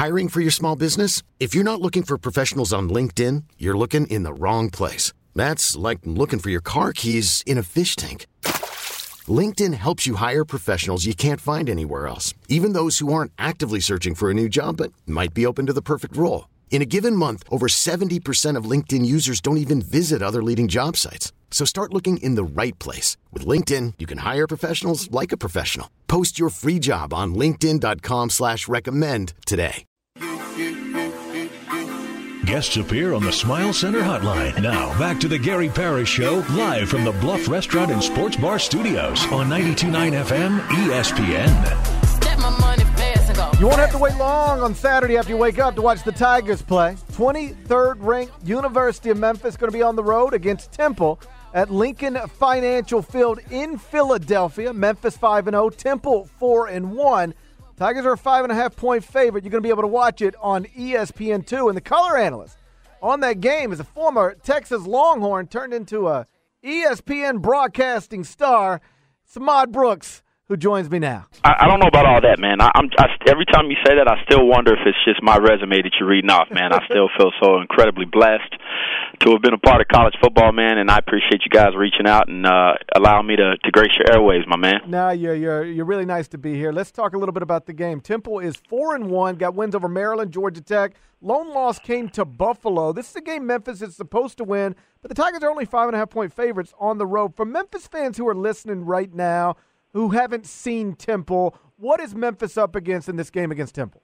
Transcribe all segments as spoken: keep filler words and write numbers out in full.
Hiring for your small business? If you're not looking for professionals on LinkedIn, you're looking in the wrong place. That's like looking for your car keys in a fish tank. LinkedIn helps you hire professionals you can't find anywhere else, even those who aren't actively searching for a new job but might be open to the perfect role. In a given month, over seventy percent of LinkedIn users don't even visit other leading job sites. So start looking in the right place. With LinkedIn, you can hire professionals like a professional. Post your free job on linkedin.com slash recommend today. Guests appear on the Smile Center hotline. Now, back to the Gary Parrish Show, live from the Bluff Restaurant and Sports Bar Studios on ninety-two point nine F M E S P N. You won't have to wait long on Saturday after you wake up to watch the Tigers play. twenty-third ranked University of Memphis going to be on the road against Temple at Lincoln Financial Field in Philadelphia. Memphis five and oh, Temple four and one. Tigers are a five and a half point favorite. You're going to be able to watch it on E S P N two. And the color analyst on that game is a former Texas Longhorn turned into a E S P N broadcasting star, Samad Brooks, who joins me now. I, I don't know about all that, man. I, I'm I, every time you say that, I still wonder if it's just my resume that you're reading off, man. I still feel so incredibly blessed to have been a part of college football, man, and I appreciate you guys reaching out and uh, allowing me to, to grace your airwaves, my man. No, you're you're you're really nice to be here. Let's talk a little bit about the game. Temple is four and one, got wins over Maryland, Georgia Tech. Lone loss came to Buffalo. This is a game Memphis is supposed to win, but the Tigers are only five and a half point favorites on the road. For Memphis fans who are listening right now, who haven't seen Temple, what is Memphis up against in this game against Temple?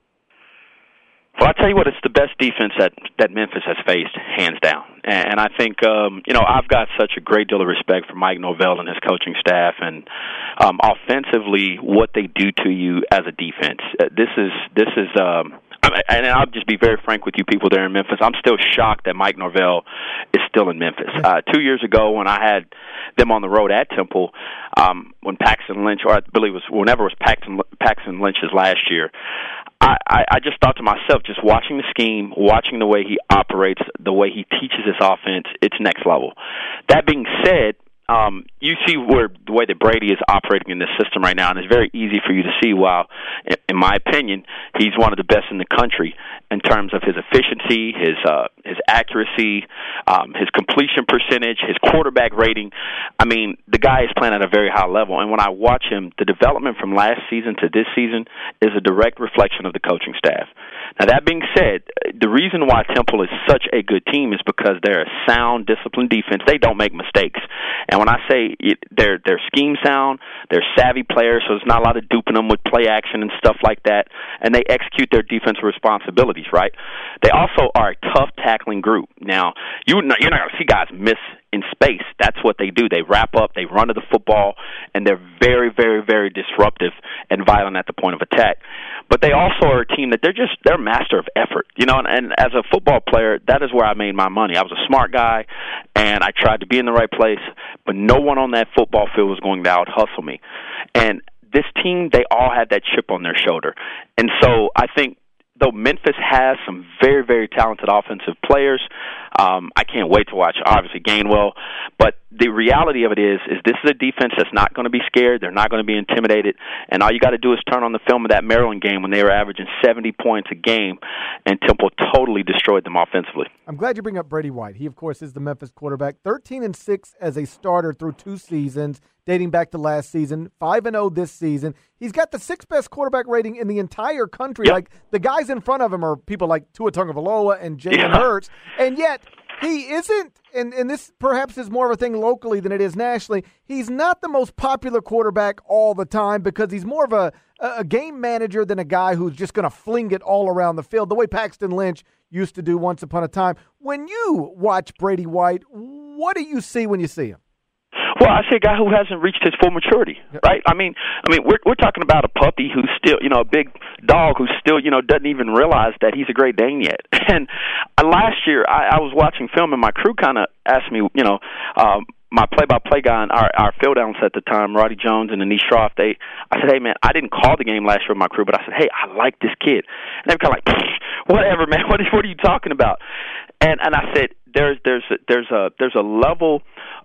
Well, I tell you what, it's the best defense that, that Memphis has faced, hands down. And, and I think, um, you know, I've got such a great deal of respect for Mike Norvell and his coaching staff, and um, offensively, what they do to you as a defense. Uh, this is this is. Um, And I'll just be very frank with you people there in Memphis. I'm still shocked that Mike Norvell is still in Memphis. Uh, two years ago when I had them on the road at Temple, um, when Paxton Lynch, or I believe it was whenever it was Paxton, Paxton Lynch's last year, I, I, I just thought to myself, just watching the scheme, watching the way he operates, the way he teaches his offense, it's next level. That being said, Um, you see where the way that Brady is operating in this system right now, and it's very easy for you to see, while, in my opinion, he's one of the best in the country in terms of his efficiency, his uh, his accuracy, um, his completion percentage, his quarterback rating. I mean, the guy is playing at a very high level, and when I watch him, the development from last season to this season is a direct reflection of the coaching staff. Now, that being said, the reason why Temple is such a good team is because they're a sound, disciplined defense. They don't make mistakes. And when I say it, they're, they're scheme sound, they're savvy players, so there's not a lot of duping them with play action and stuff like that, and they execute their defensive responsibilities, right? They also are a tough tackling group. Now, you, you're not going to see guys miss in space. That's what they do. They wrap up, they run to the football, and they're very, very, very disruptive and violent at the point of attack. But they also are a team that they're just, they're a master of effort. You know, and, and as a football player, that is where I made my money. I was a smart guy, and I tried to be in the right place, but no one on that football field was going to out-hustle me. And this team, they all had that chip on their shoulder. And so I think, though Memphis has some very, very talented offensive players, um, I can't wait to watch, obviously, Gainwell. But the reality of it is, is this is a defense that's not going to be scared. They're not going to be intimidated. And all you got to do is turn on the film of that Maryland game when they were averaging seventy points a game, and Temple totally destroyed them offensively. I'm glad you bring up Brady White. He, of course, is the Memphis quarterback. thirteen and six as a starter through two seasons, dating back to last season. five and oh this season. He's got the sixth best quarterback rating in the entire country. Yep. Like, the guys in front of him are people like Tua Tagovailoa and Jalen yeah. Hurts, and yet he isn't, and, and this perhaps is more of a thing locally than it is nationally, he's not the most popular quarterback all the time because he's more of a, a game manager than a guy who's just going to fling it all around the field, the way Paxton Lynch used to do once upon a time. When you watch Brady White, what do you see when you see him? Well, I see a guy who hasn't reached his full maturity, right? I mean, I mean, we're we're talking about a puppy who's still, you know, a big dog who still, you know, doesn't even realize that he's a Great Dane yet. And uh, last year, I, I was watching film, and my crew kind of asked me, you know, um, my play-by-play guy and our, our field analyst at the time, Roddy Jones and Anish Shroff, they, I said, hey, man, I didn't call the game last year with my crew, but I said, hey, I like this kid. And they were kind of like, whatever, man, what, is, what are you talking about? And and I said, there's there's a, there's a there's a level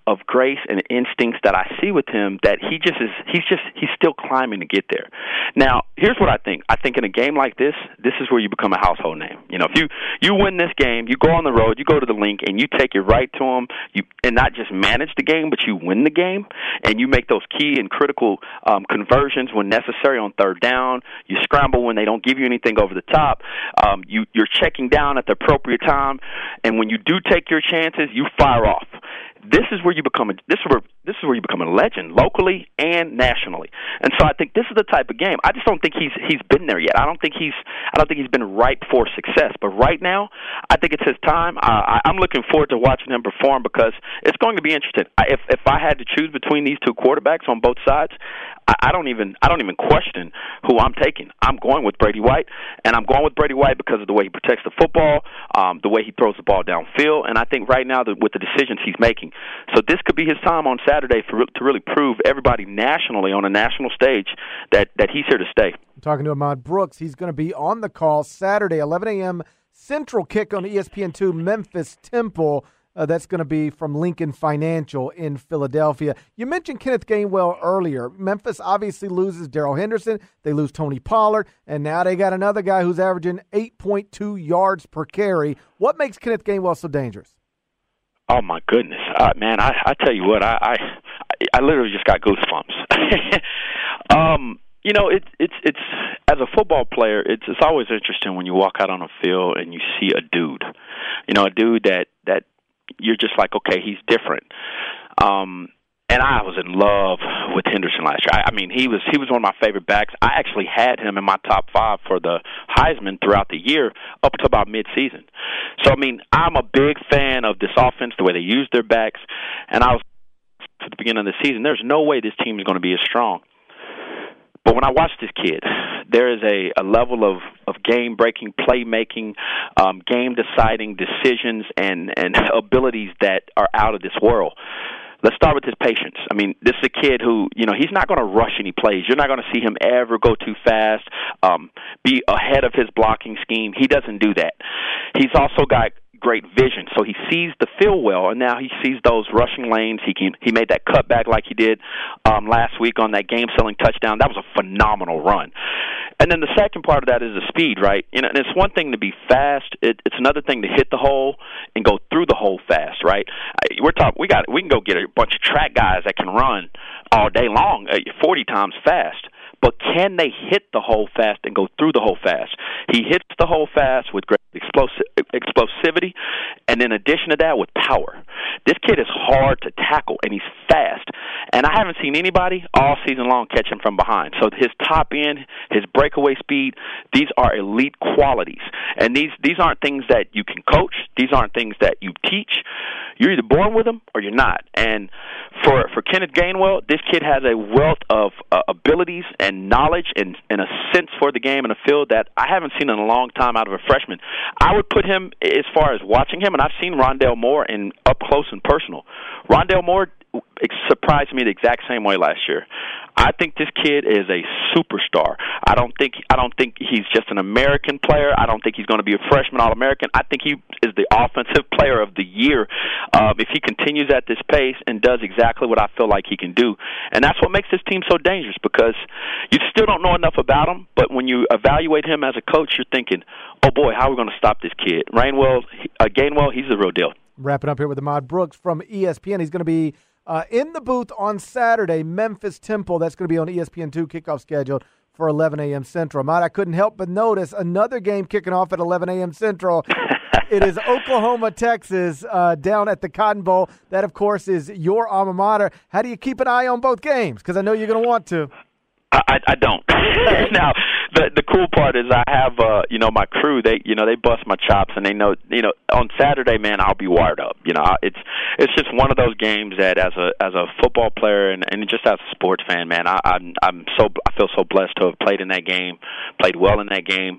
of grace and instincts that I see with him that he just is he's just he's still climbing to get there. Now, here's what I think. I think in a game like this, this is where you become a household name. You know, if you you win this game, you go on the road, you go to the link, and you take it right to them, you and not just manage the game, but you win the game, and you make those key and critical um, conversions when necessary on third down. You scramble when they don't give you anything over the top. Um, you, you're checking down at the appropriate time, and when you do take your chances, you fire off. This is where you become a this is where this is where you become a legend locally and nationally. And so I think this is the type of game. I just don't think he's he's been there yet. I don't think he's I don't think he's been ripe for success. But right now, I think it's his time. I, I'm looking forward to watching him perform because it's going to be interesting. I, if if I had to choose between these two quarterbacks on both sides, I, I don't even I don't even question who I'm taking. I'm going with Brady White, and I'm going with Brady White because of the way he protects the football, um, the way he throws the ball downfield, and I think right now that with the decisions he's making. So this could be his time on Saturday for, to really prove everybody nationally on a national stage that, that he's here to stay. I'm talking to Ahmad Brooks. He's going to be on the call Saturday, eleven a.m. Central kick on E S P N two, Memphis Temple. Uh, that's going to be from Lincoln Financial in Philadelphia. You mentioned Kenneth Gainwell earlier. Memphis obviously loses Darrell Henderson. They lose Tony Pollard. And now they got another guy who's averaging eight point two yards per carry. What makes Kenneth Gainwell so dangerous? Oh my goodness, uh, man! I, I tell you what, I, I I literally just got goosebumps. um, you know, it's it's it's as a football player, it's it's always interesting when you walk out on a field and you see a dude, you know, a dude that that you're just like, okay, he's different. Um, and I was in love with Henderson last year. I, I mean, he was he was one of my favorite backs. I actually had him in my top five for the Heisman throughout the year up until about mid-season. So, I mean, I'm a big fan of this offense, the way they use their backs. And I was at the beginning of the season, there's no way this team is going to be as strong. But when I watch this kid, there is a, a level of, of game-breaking, playmaking, um, game-deciding decisions and, and abilities that are out of this world. Let's start with his patience. I mean, this is a kid who, you know, he's not going to rush any plays. You're not going to see him ever go too fast, um, be ahead of his blocking scheme. He doesn't do that. He's also got great vision, so he sees the field well, and now he sees those rushing lanes. He can he made that cutback like he did um, last week on that game-selling touchdown. That was a phenomenal run. And then the second part of that is the speed, right? You know, and it's one thing to be fast. It, it's another thing to hit the hole and go through the hole fast, right? We're talking. We got. We can go get a bunch of track guys that can run all day long, forty times fast. But can they hit the hole fast and go through the hole fast? He hits the hole fast with great explosive, explosivity, and in addition to that, with power. This kid is hard to tackle, and he's fast. And I haven't seen anybody all season long catch him from behind. So his top end, his breakaway speed, these are elite qualities. And these, these aren't things that you can coach. These aren't things that you teach. You're either born with them or you're not. And for for Kenneth Gainwell, this kid has a wealth of uh, abilities and knowledge and, and a sense for the game and a field that I haven't seen in a long time out of a freshman. I would put him, as far as watching him, and I've seen Rondale Moore in up close and personal. Rondale Moore surprised me the exact same way last year. I think this kid is a superstar. I don't think I don't think he's just an American player. I don't think he's going to be a freshman All-American. I think he is the offensive player of the year uh, if he continues at this pace and does exactly what I feel like he can do. And that's what makes this team so dangerous because you still don't know enough about him, but when you evaluate him as a coach, you're thinking, oh, boy, how are we going to stop this kid? Rainwell, uh, Gainwell, he's the real deal. Wrapping up here with Ahmad Brooks from E S P N. He's going to be Uh, in the booth on Saturday, Memphis Temple. That's going to be on E S P N two, kickoff scheduled for eleven a.m. Central. Ahmad, I couldn't help but notice another game kicking off at eleven a.m. Central. It is Oklahoma, Texas, uh, down at the Cotton Bowl. That, of course, is your alma mater. How do you keep an eye on both games? Because I know you're going to want to. I, I don't. Now, the the cool part is I have, uh, you know, my crew. They, you know, they bust my chops, and they know, you know, on Saturday, man, I'll be wired up. You know, it's it's just one of those games that, as a as a football player and, and just as a sports fan, man, I, I'm I'm so I feel so blessed to have played in that game, played well in that game.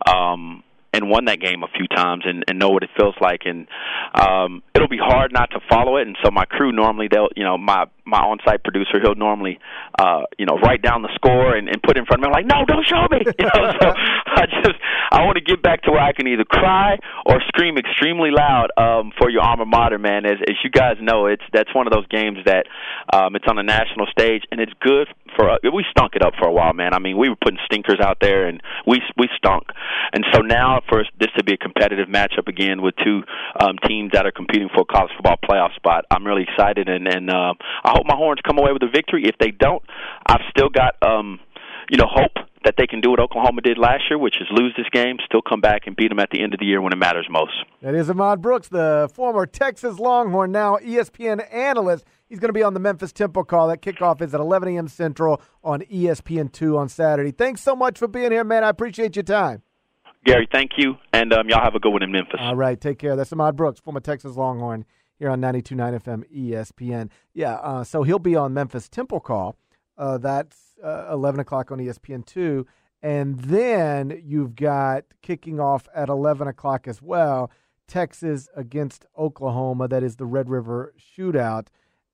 Um, and won that game a few times and, and know what it feels like. And um, it'll be hard not to follow it. And so my crew normally, they'll, you know, my my on-site producer, he'll normally, uh, you know, write down the score and, and put it in front of me. I'm like, no, don't show me. You know, so I just I want to get back to where I can either cry or scream extremely loud um, for your alma mater, man. As as you guys know, it's that's one of those games that um, it's on the national stage, and it's good for uh, we stunk it up for a while, man. I mean, we were putting stinkers out there, and we we stunk. And so now, for this to be a competitive matchup again with two um, teams that are competing for a college football playoff spot, I'm really excited, and, and uh, I hope my Horns come away with a victory. If they don't, I've still got um, you know hope that they can do what Oklahoma did last year, which is lose this game, still come back and beat them at the end of the year when it matters most. That is Ahmad Brooks, the former Texas Longhorn, now E S P N analyst. He's going to be on the Memphis Temple call. That kickoff is at eleven a.m. Central on E S P N two on Saturday. Thanks so much for being here, man. I appreciate your time. Gary, thank you, and um, y'all have a good one in Memphis. All right, take care. That's Ahmad Brooks, former Texas Longhorn, here on ninety-two point nine F M E S P N. Yeah, uh, so he'll be on Memphis Temple call. Uh, that's uh, eleven o'clock on E S P N two. And then you've got kicking off at eleven o'clock as well, Texas against Oklahoma. That is the Red River Shootout.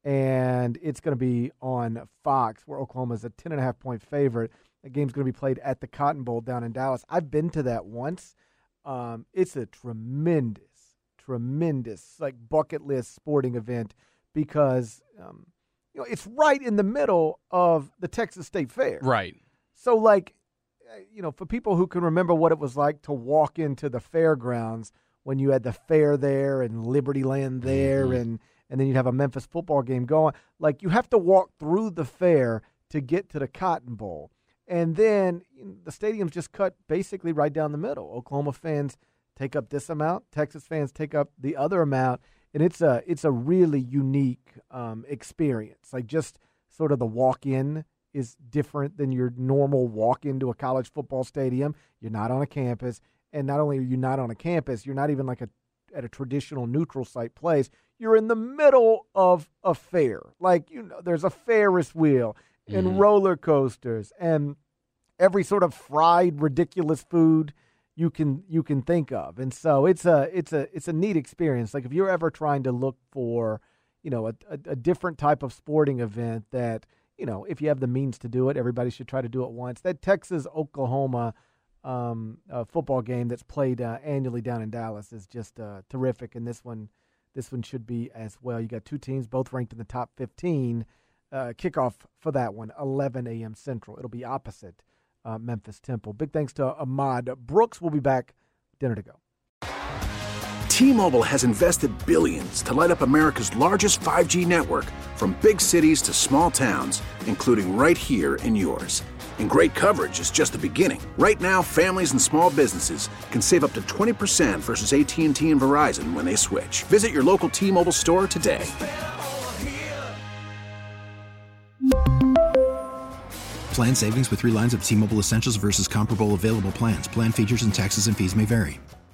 And it's going to be on Fox, where Oklahoma is a ten and a half point favorite. The game's going to be played at the Cotton Bowl down in Dallas. I've been to that once. Um, it's a tremendous, tremendous, like bucket list sporting event because um, you know it's right in the middle of the Texas State Fair. Right. So, like, you know, for people who can remember what it was like to walk into the fairgrounds when you had the fair there and Liberty Land there, mm-hmm. and and then you'd have a Memphis football game going. Like, you have to walk through the fair to get to the Cotton Bowl. And then you know, the stadium's just cut basically right down the middle. Oklahoma fans take up this amount. Texas fans take up the other amount. And it's a, it's a really unique um, experience. Like, just sort of the walk-in is different than your normal walk into a college football stadium. You're not on a campus. And not only are you not on a campus, you're not even like a at a traditional neutral site place. You're in the middle of a fair. Like, you know, there's a Ferris wheel and mm-hmm. roller coasters and every sort of fried, ridiculous food you can you can think of. And so it's a it's a it's a neat experience. Like, if you're ever trying to look for, you know, a, a, a different type of sporting event that, you know, if you have the means to do it, everybody should try to do it once. That Texas-Oklahoma um, uh, football game that's played uh, annually down in Dallas is just uh, terrific, and this one this one should be as well. You got two teams, both ranked in the top fifteen. Uh, kickoff for that one, eleven a.m. Central. It'll be opposite uh, Memphis Temple. Big thanks to Ahmad Brooks. We'll be back. Dinner to go. T-Mobile has invested billions to light up America's largest five G network, from big cities to small towns, including right here in yours. And great coverage is just the beginning. Right now, families and small businesses can save up to twenty percent versus A T and T and Verizon when they switch. Visit your local T-Mobile store today. Plan savings with three lines of T-Mobile Essentials versus comparable available plans. Plan features and taxes and fees may vary.